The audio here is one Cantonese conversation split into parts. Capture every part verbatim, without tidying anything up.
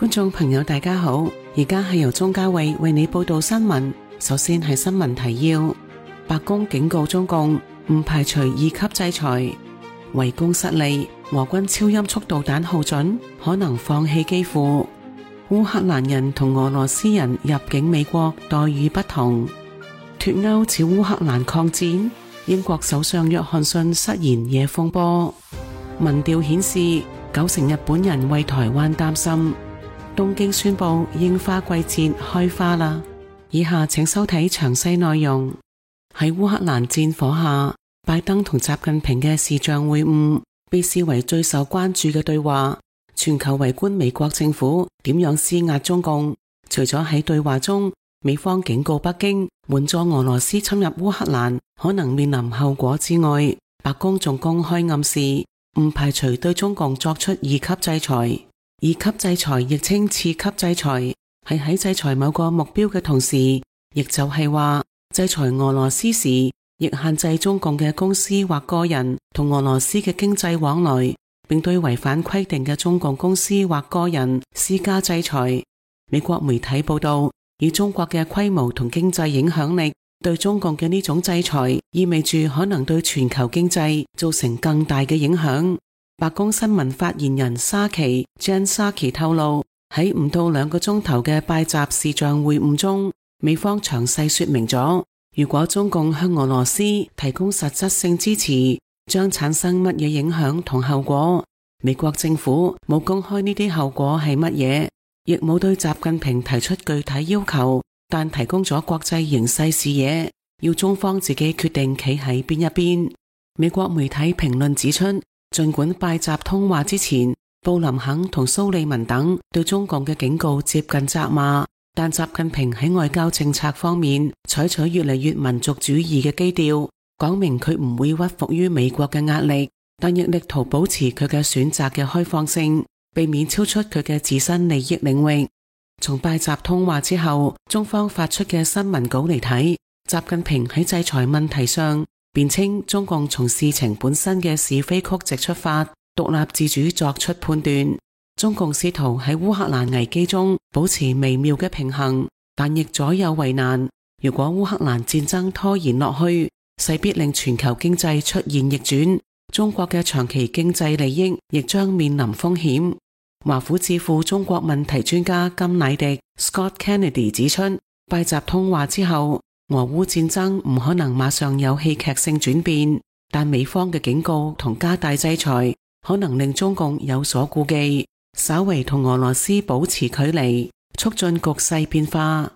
觀眾朋友大家好，而家係由鍾嘉慧為你報道新聞。首先係新聞提要：白宮警告中共唔排除二級制裁，圍攻失利，俄軍超音速導彈耗盡，可能放棄基輔。烏克蘭人同俄羅斯人入境美國待遇不同。脫歐似烏克蘭抗戰，英國首相約翰遜失言惹風波。民調顯示九成日本人為台灣擔心。東京宣布櫻花季節開花啦！以下請收睇詳細內容。喺烏克蘭戰火下，拜登同習近平嘅視像會晤被視為最受關注嘅對話。全球圍觀美國政府點樣施壓中共。除咗喺對話中，美方警告北京援助俄羅斯侵入烏克蘭可能面臨後果之外，白宮仲公開暗示唔排除對中共作出二級制裁。二級制裁亦稱次級制裁，係喺制裁某個目標嘅同時，亦就係話制裁俄羅斯時，亦限制中共嘅公司或個人同俄羅斯嘅經濟往來，並對違反規定嘅中共公司或個人施加制裁。美國媒體報道，以中國嘅規模同經濟影響力，對中共嘅呢種制裁意味住可能對全球經濟造成更大嘅影響。白宮新聞發言人沙奇 Jen Psaki 透露，喺唔到兩個鐘頭嘅拜習視像會晤中，美方詳細說明咗，如果中共向俄羅斯提供實質性支持，將產生乜嘢影響同後果。美國政府冇公開呢啲後果係乜嘢，亦冇對習近平提出具體要求，但提供咗國際形勢視野，要中方自己決定企喺邊一邊。美國媒體評論指出，儘管拜習通話之前，布林肯同蘇利文等對中共嘅警告接近責罵，但習近平喺外交政策方面採取越嚟越民族主義嘅基調，講明佢唔會屈服於美國嘅壓力，但亦力圖保持佢嘅選擇嘅開放性，避免超出佢嘅自身利益領域。從拜習通話之後，中方發出嘅新聞稿嚟睇，習近平喺制裁問題上辯稱中共從事情本身嘅是非曲直出發，獨立自主作出判斷。中共試圖喺烏克蘭危機中保持微妙嘅平衡，但亦左右為難。如果烏克蘭戰爭拖延落去，勢必令全球經濟出現逆轉，中國嘅長期經濟利益亦將面臨風險。華府智庫中國問題專家金乃迪 Scott Kennedy 指出，拜習通話之後，俄烏戰爭唔可能馬上有戲劇性轉變，但美方嘅警告同加大制裁可能令中共有所顧忌，稍為同俄羅斯保持距離，促進局勢變化。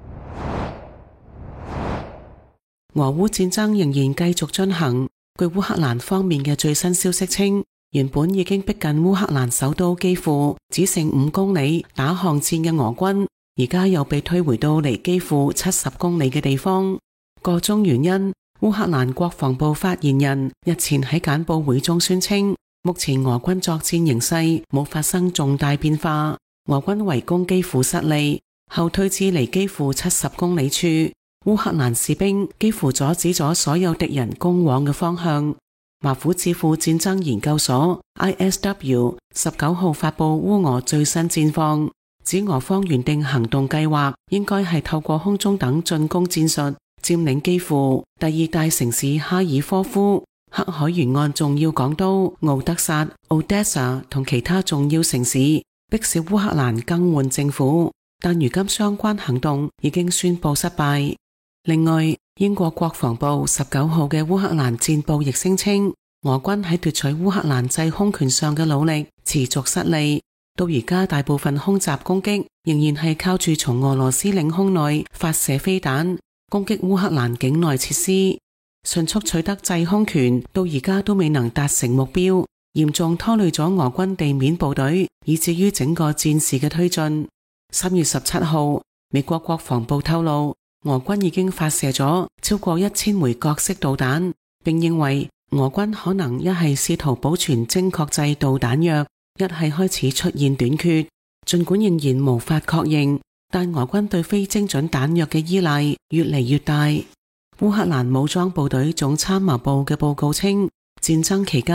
俄烏戰爭仍然繼續進行，據烏克蘭方面嘅最新消息稱，原本已經逼近烏克蘭首都基輔只剩五公里打巷戰嘅俄軍，而家又被推回到離基輔七十公里嘅地方。個中原因，烏克蘭國防部發言人日前喺簡報會中宣稱，目前俄軍作戰形勢冇發生重大變化，俄軍圍攻基輔失利，後退至離基輔七十公里處，烏克蘭士兵幾乎阻止咗所有敵人攻往嘅方向。華府智庫戰爭研究所 I S W 十九號發布烏俄最新戰況，指俄方原定行動計劃應該係透過空中等進攻戰術佔領基輔、第二大城市哈爾科夫、黑海沿岸重要港都敖德薩 Odessa 同其他重要城市，迫使烏克蘭更換政府，但如今相關行動已經宣布失敗。另外，英國國防部十九號嘅烏克蘭戰報亦聲稱，俄軍喺奪取烏克蘭制空權上嘅努力持續失利，到而家大部分空襲攻擊仍然係靠住從俄羅斯領空內發射飛彈攻擊烏克蘭境內設施，迅速取得制空權到而家都未能達成目標，嚴重拖累咗俄軍地面部隊，以至於整個戰事嘅推進。三月十七號，美國國防部透露，俄軍已經發射咗超過一千枚各式導彈，並認為俄軍可能一係試圖保存精確制導彈藥，一係開始出現短缺。儘管仍然無法確認，但俄軍對非精準彈藥嘅依賴越嚟越大。烏克蘭武裝部隊總參謀部嘅報告稱，戰爭期間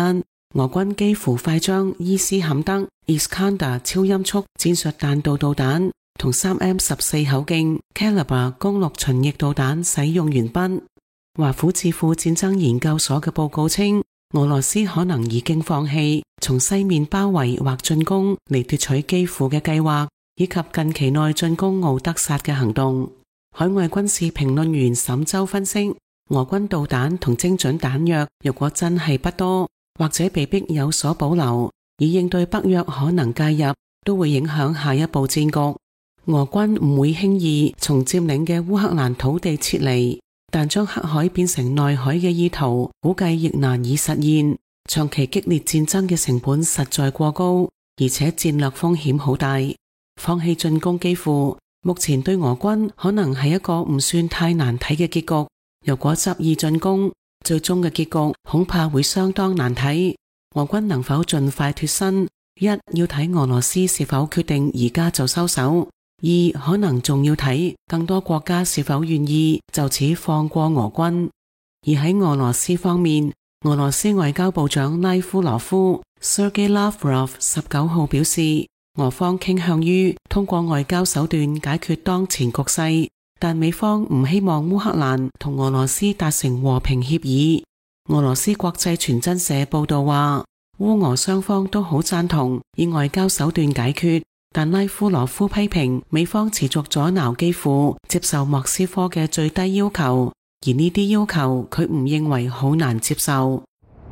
俄軍幾乎快將伊斯坎德 Iskander 超音速戰術彈道導彈同 三 M 十四 口徑 Caliber 公路巡弋導彈使用完畢。華府智庫戰爭研究所嘅報告稱，俄羅斯可能已經放棄從西面包圍或進攻嚟奪取基輔嘅計劃，以及近期內進攻敖德薩嘅行動。海外軍事評論員沈周分析，俄軍導彈同精準彈藥如果真係不多，或者被迫有所保留，以應對北約可能介入，都會影響下一步戰局。俄軍唔會輕易從佔領嘅烏克蘭土地撤離，但將黑海變成內海嘅意圖，估計亦難以實現。長期激烈戰爭嘅成本實在過高，而且戰略風險好大。放棄進攻基輔，目前對俄軍可能係一個唔算太難睇嘅結局。如果執意進攻，最終嘅結局恐怕會相當難睇。俄軍能否盡快脫身，一要睇俄羅斯是否決定而家就收手，二可能仲要睇更多國家是否願意就此放過俄軍。而喺俄羅斯方面，俄羅斯外交部長拉夫羅夫 Sergei Lavrov 十九號表示，俄方傾向於通過外交手段解決當前局勢，但美方唔希望烏克蘭同俄羅斯達成和平協議。俄羅斯國際傳真社報道話，烏俄雙方都好贊同以外交手段解決，但拉夫羅夫批評美方持續阻撓基輔接受莫斯科嘅最低要求，而呢啲要求佢唔認為好難接受。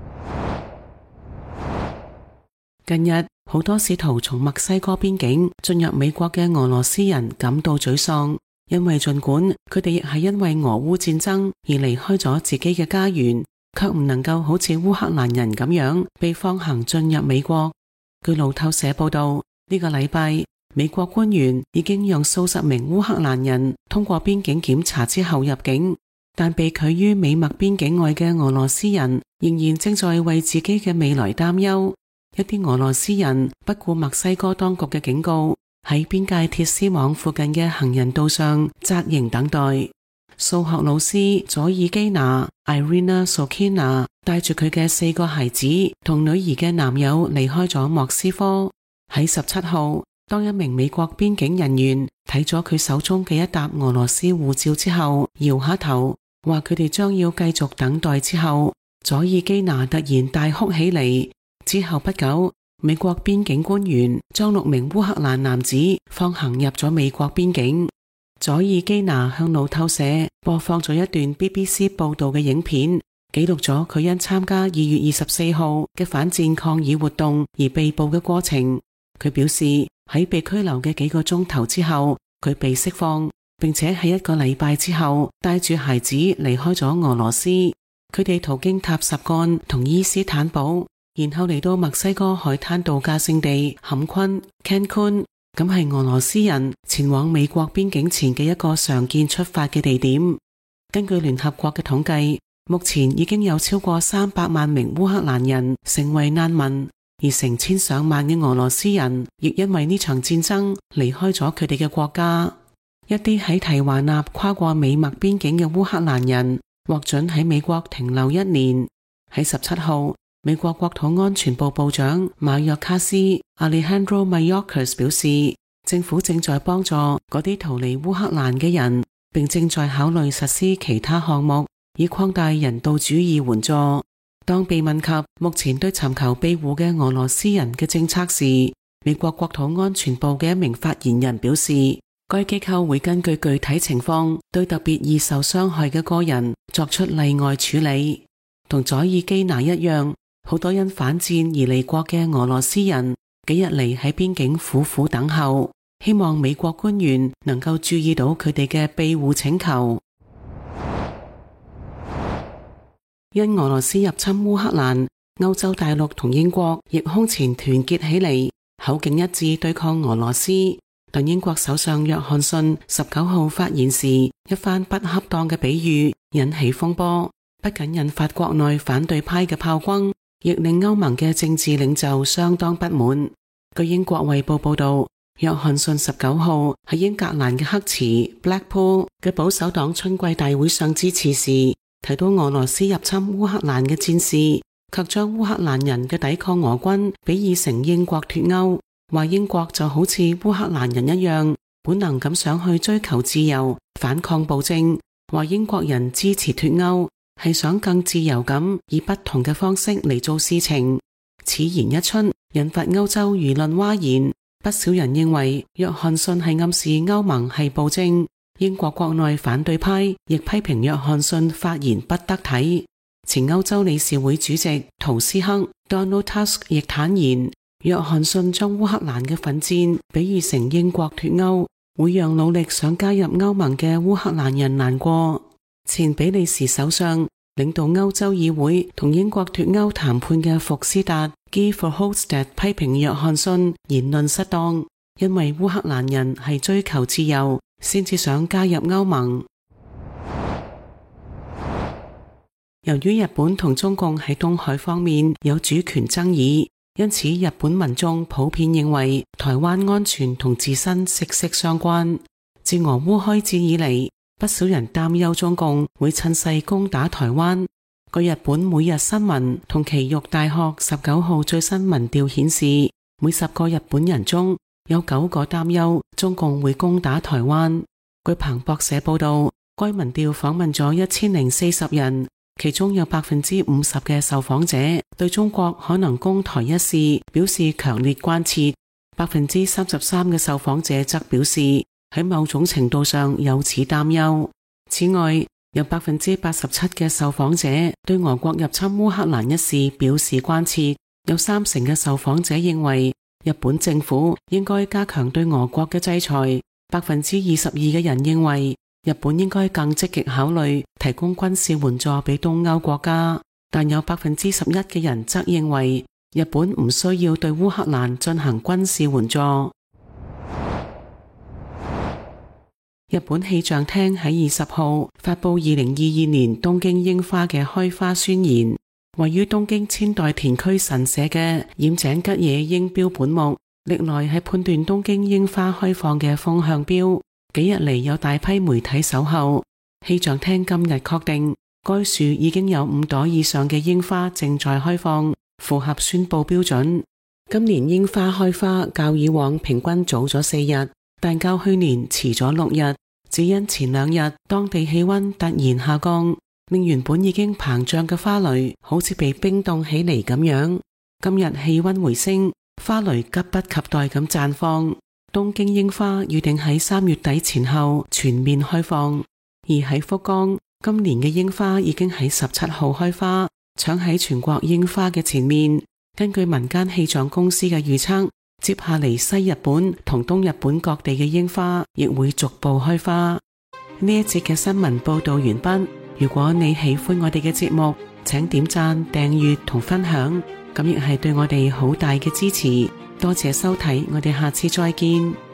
近日好多試圖從墨西哥邊境進入美國嘅俄羅斯人感到沮喪，因為儘管佢哋亦係因為俄烏戰爭而離開咗自己嘅家園，卻唔能夠好似烏克蘭人咁樣被放行進入美國。據路透社報道，呢個禮拜美國官員已經讓數十名烏克蘭人通過邊境檢查之後入境，但被拒於美墨邊境外嘅俄羅斯人仍然正在為自己嘅未來擔憂。一啲俄羅斯人不顧墨西哥當局嘅警告，喺邊界鐵絲網附近嘅行人道上紮營等待。數學老師佐爾基娜 Irina Sokina 帶住佢嘅四個孩子同女兒嘅男友離開咗莫斯科。喺十七號，當一名美國邊境人員睇咗佢手中嘅一沓俄羅斯護照之後，搖下頭，話佢哋將要繼續等待之後，佐爾基娜突然大哭起嚟。之後不久，美國邊境官員將六名烏克蘭男子放行入咗美國邊境。佐爾基娜向路透社播放咗一段 B B C 報道嘅影片，記錄咗佢因參加二月二十四號嘅反戰抗議活動而被捕嘅過程。佢表示喺被拘留嘅幾個鐘頭之後，佢被釋放，並且喺一個禮拜之後帶住孩子離開咗俄羅斯。佢哋途經塔什干同伊斯坦堡，然後嚟到墨西哥海灘度假勝地坎昆 Cancun， 咁係俄羅斯人前往美國邊境前嘅一個常見出發嘅地點。根據聯合國嘅統計，目前已經有超過三百萬名烏克蘭人成為難民，而成千上萬嘅俄羅斯人亦因為呢場戰爭離開咗佢哋嘅國家。一啲喺提華納跨過美墨邊境嘅烏克蘭人獲准喺美國停留一年。喺十七號，美國國土安全部部長馬約卡斯 Alejandro Mayorkas 表示，政府正在幫助嗰啲逃離烏克蘭嘅人，並正在考慮實施其他項目，以擴大人道主義援助。當被問及目前對尋求庇護嘅俄羅斯人嘅政策時，美國國土安全部嘅一名發言人表示，該機構會根據具體情況對特別易受傷害嘅個人作出例外處理。同佐爾基娜一樣，好多因反戰而離國嘅俄羅斯人幾日嚟喺邊境苦苦等候，希望美國官員能夠注意到佢哋嘅庇護請求。因俄羅斯入侵烏克蘭，歐洲大陸同英國亦空前團結起嚟，口徑一致對抗俄羅斯。但英國首相約翰遜十九號發言時，一番不恰當嘅比喻引起風波，不僅引發國內反對派嘅炮轟，亦令歐盟嘅政治領袖相當不滿。據英國衛報報道，約翰遜十九號喺英格蘭嘅黑池 Blackpool 嘅保守黨春季大會上致辭時，提到俄羅斯入侵烏克蘭嘅戰事， 卻將烏克蘭人嘅抵抗俄軍比擬成英國脫歐，話英國就好似烏克蘭人一樣，本能咁想去追求自由，反抗暴政。話英國人支持脫歐係想更自由咁以不同嘅方式嚟做事情。此言一出，引發歐洲輿論譁然，不少人認為約翰遜係暗示歐盟係暴政。英國國內反對派亦批評約翰遜發言不得體。前歐洲理事會主席圖斯克 Donald Tusk 亦坦言，約翰遜將烏克蘭嘅奮戰比喻成英國脫歐，會讓努力想加入歐盟嘅烏克蘭人難過。前比利時首相領導歐洲議會同英國脫歐談判嘅福斯達 Guy Verhofstadt 批評約翰遜言論失當，因為烏克蘭人係追求自由先至想加入歐盟。由於日本同中共喺東海方面有主權爭議，因此日本民眾普遍認為台灣安全同自身息息相關。自俄烏開戰以嚟，不少人擔憂中共會趁勢攻打台灣。據日本每日新聞同埼玉大學十九號最新民調顯示，每十個日本人中有九個擔憂中共會攻打台灣。據彭博社報道，該民調訪問咗一千零四十人，其中有百分之五十嘅受訪者對中國可能攻台一事表示強烈關切，百分之三十三嘅受訪者則表示喺某種程度上有此擔憂。此外，有百分之八十七嘅受訪者對俄國入侵烏克蘭一事表示關切，有三成嘅受訪者認為日本政府應該加強對俄國嘅制裁，百分之二十二嘅人認為日本應該更積極考慮提供軍事援助俾東歐國家，但有百分之十一嘅人則認為日本唔需要對烏克蘭進行軍事援助。日本氣象廳喺二十號發佈二零二二年東京櫻花嘅開花宣言。位於東京千代田區神社嘅染井吉野櫻標本木，歷來係判斷東京櫻花開放嘅風向標。幾日嚟有大批媒體守候，氣象廳今日確定該樹已經有五朵以上嘅櫻花正在開放，符合宣布標準。今年櫻花開花較以往平均早咗四日，但較去年遲咗六日，只因前兩日當地氣溫突然下降，令原本已經膨脹嘅花蕾好似被冰凍起嚟咁樣。今日氣溫回升，花蕾急不及待咁綻放。東京櫻花預定喺三月底前後全面開放，而喺福岡，今年嘅櫻花已經喺十七號開花，搶喺全國櫻花嘅前面。根據民間氣象公司嘅預測，接下嚟西日本同東日本各地嘅櫻花亦會逐步開花。呢一節嘅新聞報道完畢。如果你喜歡我哋嘅節目，請點讚、訂閱同分享，咁亦係對我哋好大嘅支持。多謝收睇，我哋下次再見。